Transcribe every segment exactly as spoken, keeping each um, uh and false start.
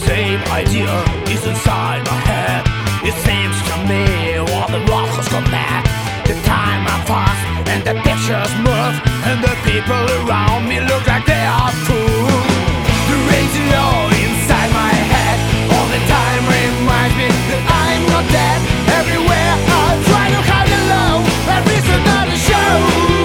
same idea is inside my head. It seems to me all the rockers go mad. The time I pass and the pictures move, and the people around me look like they are fools. The radio inside my head all the time reminds me that I'm not dead. Everywhere I try to hide alone, there is another show.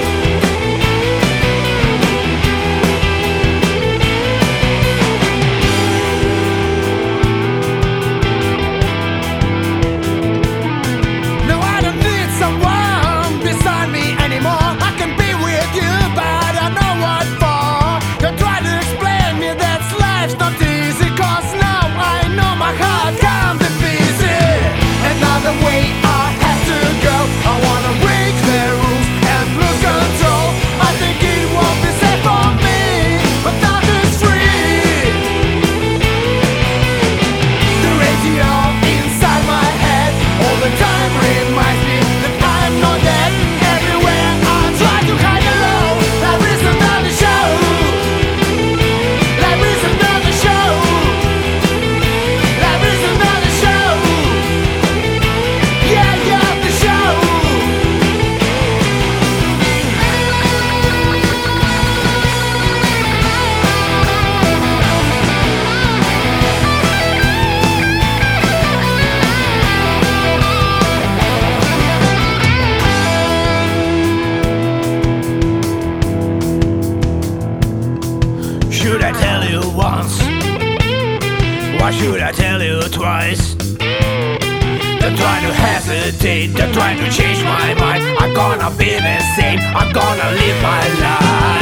Should I tell you once? Why should I tell you twice? Don't try to hesitate, don't try to change my mind. I'm gonna be the same, I'm gonna live my life.